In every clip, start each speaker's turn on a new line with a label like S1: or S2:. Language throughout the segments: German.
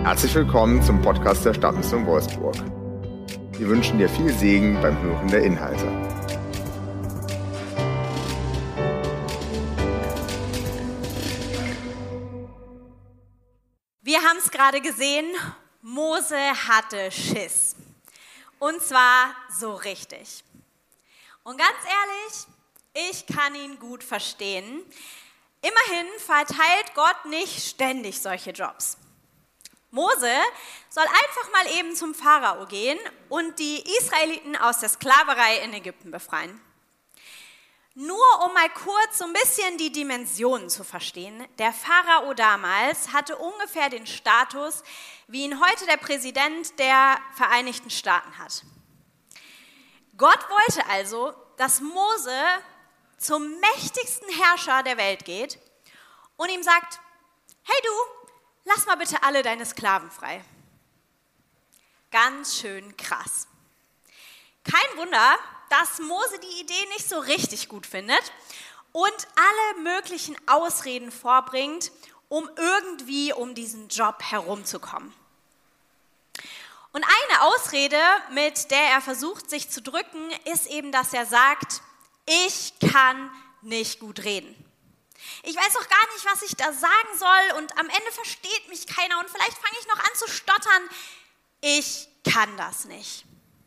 S1: Herzlich willkommen zum Podcast der Stadtmission Wolfsburg. Wir wünschen dir viel Segen beim Hören der Inhalte.
S2: Wir haben es gerade gesehen, Mose hatte Schiss. Und zwar so richtig. Und ganz ehrlich, ich kann ihn gut verstehen. Immerhin verteilt Gott nicht ständig solche Jobs. Mose soll einfach mal eben zum Pharao gehen und die Israeliten aus der Sklaverei in Ägypten befreien. Nur um mal kurz so ein bisschen die Dimensionen zu verstehen. Der Pharao damals hatte ungefähr den Status, wie ihn heute der Präsident der Vereinigten Staaten hat. Gott wollte also, dass Mose zum mächtigsten Herrscher der Welt geht und ihm sagt, hey du, lass mal bitte alle deine Sklaven frei. Ganz schön krass. Kein Wunder, dass Mose die Idee nicht so richtig gut findet und alle möglichen Ausreden vorbringt, um irgendwie um diesen Job herumzukommen. Und eine Ausrede, mit der er versucht, sich zu drücken, ist eben, dass er sagt, ich kann nicht gut reden. Ich weiß auch gar nicht, was ich da sagen soll und am Ende versteht mich keiner und vielleicht fange ich noch an zu stottern. Ich kann das nicht.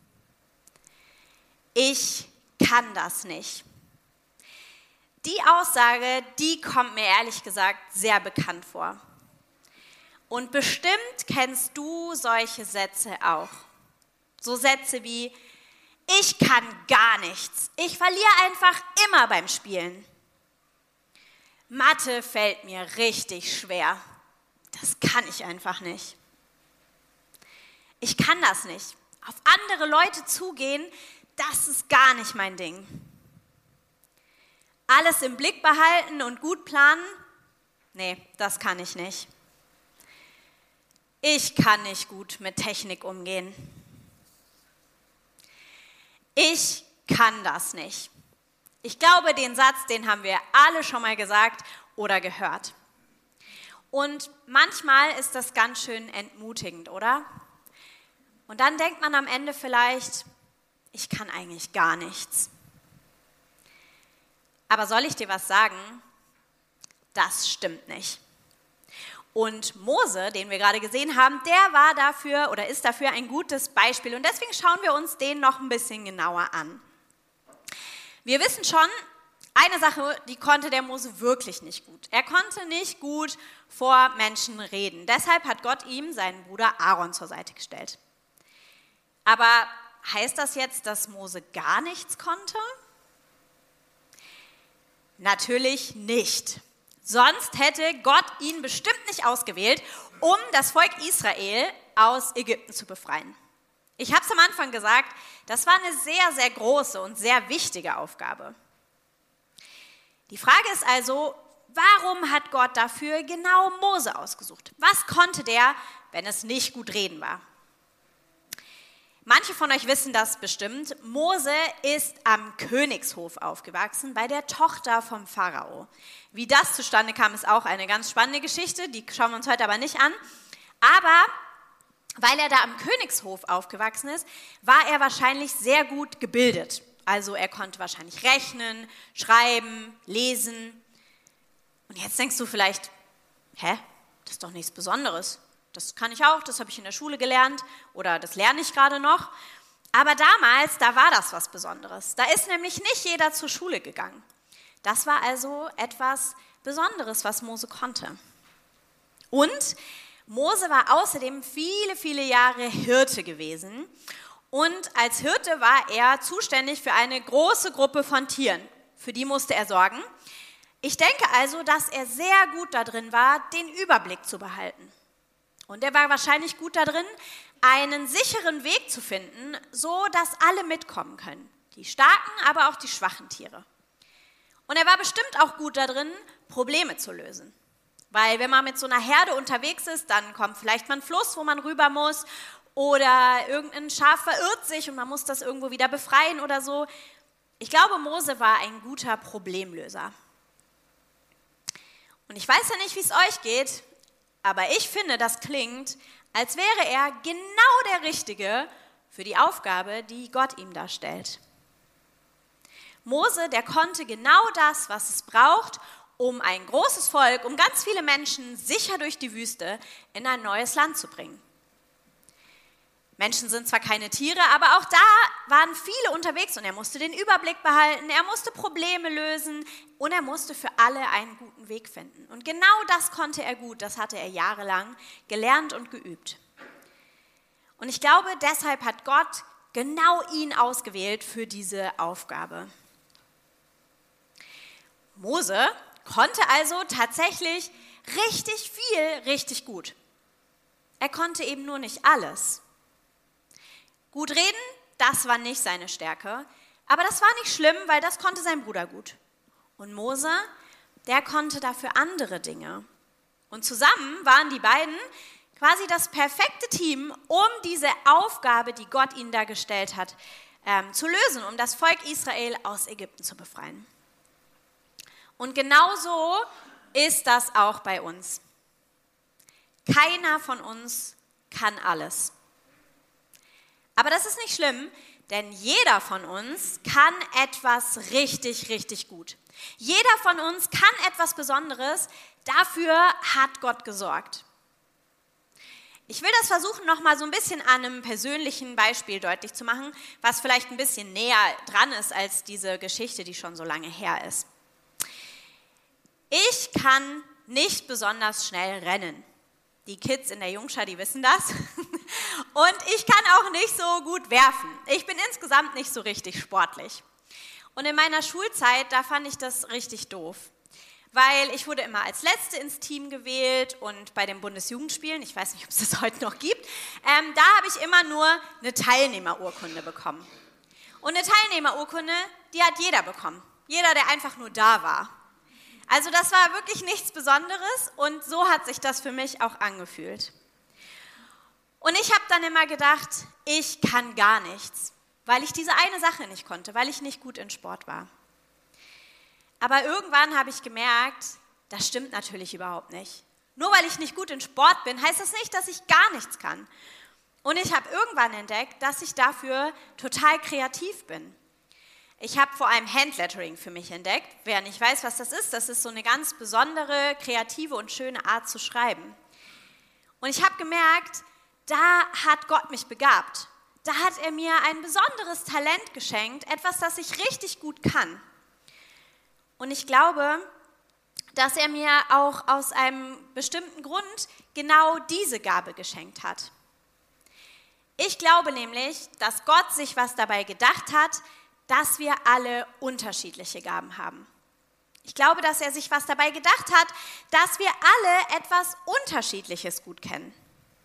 S2: Ich kann das nicht. Die Aussage, die kommt mir ehrlich gesagt sehr bekannt vor. Und bestimmt kennst du solche Sätze auch. So Sätze wie, ich kann gar nichts. Ich verliere einfach immer beim Spielen. Mathe fällt mir richtig schwer. Das kann ich einfach nicht. Ich kann das nicht. Auf andere Leute zugehen, das ist gar nicht mein Ding. Alles im Blick behalten und gut planen? Nee, das kann ich nicht. Ich kann nicht gut mit Technik umgehen. Ich kann das nicht. Ich glaube, den Satz, den haben wir alle schon mal gesagt oder gehört. Und manchmal ist das ganz schön entmutigend, oder? Und dann denkt man am Ende vielleicht, ich kann eigentlich gar nichts. Aber soll ich dir was sagen? Das stimmt nicht. Und Mose, den wir gerade gesehen haben, der war dafür oder ist dafür ein gutes Beispiel. Und deswegen schauen wir uns den noch ein bisschen genauer an. Wir wissen schon, eine Sache, die konnte der Mose wirklich nicht gut. Er konnte nicht gut vor Menschen reden. Deshalb hat Gott ihm seinen Bruder Aaron zur Seite gestellt. Aber heißt das jetzt, dass Mose gar nichts konnte? Natürlich nicht. Sonst hätte Gott ihn bestimmt nicht ausgewählt, um das Volk Israel aus Ägypten zu befreien. Ich habe es am Anfang gesagt, das war eine sehr, sehr große und sehr wichtige Aufgabe. Die Frage ist also, warum hat Gott dafür genau Mose ausgesucht? Was konnte der, wenn es nicht gut reden war? Manche von euch wissen das bestimmt. Mose ist am Königshof aufgewachsen, bei der Tochter vom Pharao. Wie das zustande kam, ist auch eine ganz spannende Geschichte, die schauen wir uns heute aber nicht an. Aber weil er da am Königshof aufgewachsen ist, war er wahrscheinlich sehr gut gebildet. Also er konnte wahrscheinlich rechnen, schreiben, lesen. Und jetzt denkst du vielleicht, das ist doch nichts Besonderes. Das kann ich auch, das habe ich in der Schule gelernt oder das lerne ich gerade noch. Aber damals, da war das was Besonderes. Da ist nämlich nicht jeder zur Schule gegangen. Das war also etwas Besonderes, was Mose konnte. Und Mose war außerdem viele, viele Jahre Hirte gewesen. Und als Hirte war er zuständig für eine große Gruppe von Tieren. Für die musste er sorgen. Ich denke also, dass er sehr gut darin war, den Überblick zu behalten. Und er war wahrscheinlich gut darin, einen sicheren Weg zu finden, so dass alle mitkommen können. Die starken, aber auch die schwachen Tiere. Und er war bestimmt auch gut darin, Probleme zu lösen. Weil wenn man mit so einer Herde unterwegs ist, dann kommt vielleicht mal ein Fluss, wo man rüber muss, oder irgendein Schaf verirrt sich und man muss das irgendwo wieder befreien oder so. Ich glaube, Mose war ein guter Problemlöser. Und ich weiß ja nicht, wie es euch geht, Aber ich finde, das klingt, als wäre er genau der Richtige für die Aufgabe, die Gott ihm da stellt. Mose, der konnte genau das, was es braucht, um ein großes Volk, um ganz viele Menschen sicher durch die Wüste in ein neues Land zu bringen. Menschen sind zwar keine Tiere, aber auch da waren viele unterwegs und er musste den Überblick behalten, er musste Probleme lösen und er musste für alle einen guten Weg finden. Und genau das konnte er gut, das hatte er jahrelang gelernt und geübt. Und ich glaube, deshalb hat Gott genau ihn ausgewählt für diese Aufgabe. Mose konnte also tatsächlich richtig viel, richtig gut. Er konnte eben nur nicht alles. Gut reden, das war nicht seine Stärke, aber das war nicht schlimm, weil das konnte sein Bruder gut. Und Mose, der konnte dafür andere Dinge. Und zusammen waren die beiden quasi das perfekte Team, um diese Aufgabe, die Gott ihnen da gestellt hat, zu lösen, um das Volk Israel aus Ägypten zu befreien. Und genauso ist das auch bei uns. Keiner von uns kann alles. Aber das ist nicht schlimm, denn jeder von uns kann etwas richtig, richtig gut. Jeder von uns kann etwas Besonderes, dafür hat Gott gesorgt. Ich will das versuchen, nochmal so ein bisschen an einem persönlichen Beispiel deutlich zu machen, was vielleicht ein bisschen näher dran ist als diese Geschichte, die schon so lange her ist. Ich kann nicht besonders schnell rennen. Die Kids in der Jungschar, die wissen das. Und ich kann auch nicht so gut werfen. Ich bin insgesamt nicht so richtig sportlich. Und in meiner Schulzeit, da fand ich das richtig doof. Weil ich wurde immer als Letzte ins Team gewählt und bei den Bundesjugendspielen, ich weiß nicht, ob es das heute noch gibt, da habe ich immer nur eine Teilnehmerurkunde bekommen. Und eine Teilnehmerurkunde, die hat jeder bekommen. Jeder, der einfach nur da war. Also das war wirklich nichts Besonderes und so hat sich das für mich auch angefühlt. Und ich habe dann immer gedacht, ich kann gar nichts, weil ich diese eine Sache nicht konnte, weil ich nicht gut in Sport war. Aber irgendwann habe ich gemerkt, das stimmt natürlich überhaupt nicht. Nur weil ich nicht gut in Sport bin, heißt das nicht, dass ich gar nichts kann. Und ich habe irgendwann entdeckt, dass ich dafür total kreativ bin. Ich habe vor allem Handlettering für mich entdeckt. Wer nicht weiß, was das ist so eine ganz besondere, kreative und schöne Art zu schreiben. Und ich habe gemerkt, da hat Gott mich begabt. Da hat er mir ein besonderes Talent geschenkt, etwas, das ich richtig gut kann. Und ich glaube, dass er mir auch aus einem bestimmten Grund genau diese Gabe geschenkt hat. Ich glaube nämlich, dass Gott sich was dabei gedacht hat, dass wir alle unterschiedliche Gaben haben. Ich glaube, dass er sich was dabei gedacht hat, dass wir alle etwas Unterschiedliches gut kennen.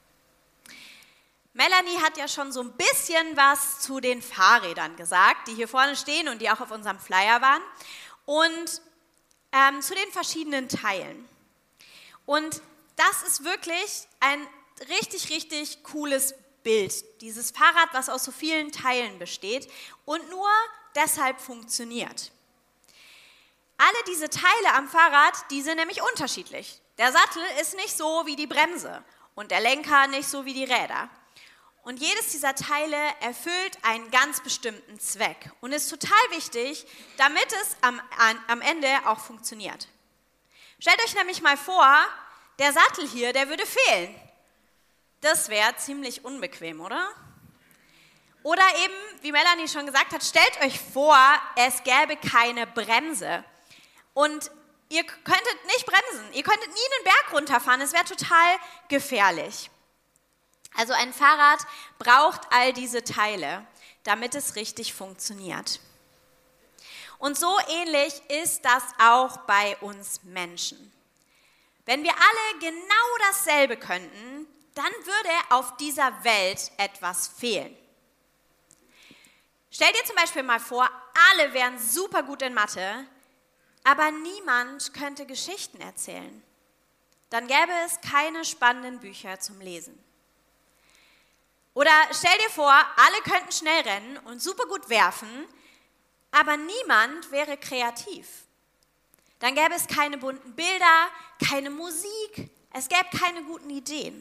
S2: Melanie hat ja schon so ein bisschen was zu den Fahrrädern gesagt, die hier vorne stehen und die auch auf unserem Flyer waren, und zu den verschiedenen Teilen. Und das ist wirklich ein richtig, richtig cooles Bild. Dieses Fahrrad, was aus so vielen Teilen besteht und nur deshalb funktioniert. Alle diese Teile am Fahrrad, die sind nämlich unterschiedlich. Der Sattel ist nicht so wie die Bremse und der Lenker nicht so wie die Räder. Und jedes dieser Teile erfüllt einen ganz bestimmten Zweck und ist total wichtig, damit es am Ende auch funktioniert. Stellt euch nämlich mal vor, der Sattel hier, der würde fehlen. Das wäre ziemlich unbequem, oder? Oder eben, wie Melanie schon gesagt hat, stellt euch vor, es gäbe keine Bremse. Und ihr könntet nicht bremsen, ihr könntet nie einen Berg runterfahren, es wäre total gefährlich. Also ein Fahrrad braucht all diese Teile, damit es richtig funktioniert. Und so ähnlich ist das auch bei uns Menschen. Wenn wir alle genau dasselbe könnten, dann würde auf dieser Welt etwas fehlen. Stell dir zum Beispiel mal vor, alle wären super gut in Mathe, aber niemand könnte Geschichten erzählen. Dann gäbe es keine spannenden Bücher zum Lesen. Oder stell dir vor, alle könnten schnell rennen und super gut werfen, aber niemand wäre kreativ. Dann gäbe es keine bunten Bilder, keine Musik, Es gäbe keine guten Ideen.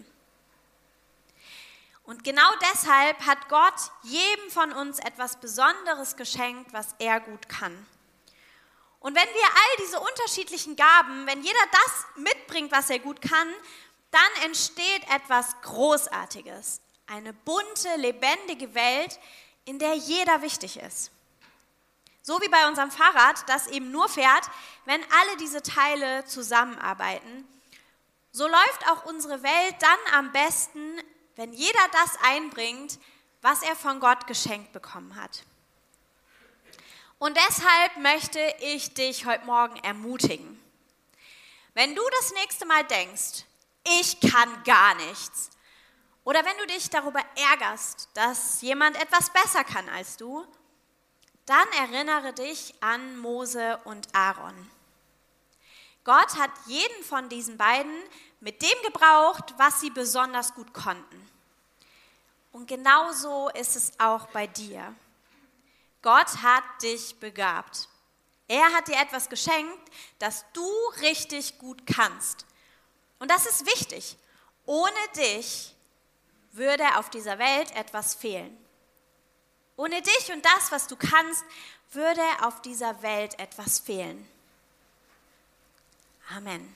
S2: Und genau deshalb hat Gott jedem von uns etwas Besonderes geschenkt, was er gut kann. Und wenn wir all diese unterschiedlichen Gaben, wenn jeder das mitbringt, was er gut kann, dann entsteht etwas Großartiges. Eine bunte, lebendige Welt, in der jeder wichtig ist. So wie bei unserem Fahrrad, das eben nur fährt, wenn alle diese Teile zusammenarbeiten. So läuft auch unsere Welt dann am besten, wenn jeder das einbringt, was er von Gott geschenkt bekommen hat. Und deshalb möchte ich dich heute Morgen ermutigen. Wenn du das nächste Mal denkst, ich kann gar nichts, oder wenn du dich darüber ärgerst, dass jemand etwas besser kann als du, dann erinnere dich an Mose und Aaron. Gott hat jeden von diesen beiden mit dem gebraucht, was sie besonders gut konnten. Und genauso ist es auch bei dir. Gott hat dich begabt. Er hat dir etwas geschenkt, das du richtig gut kannst. Und das ist wichtig. Ohne dich würde auf dieser Welt etwas fehlen. Ohne dich und das, was du kannst, würde auf dieser Welt etwas fehlen. Amen.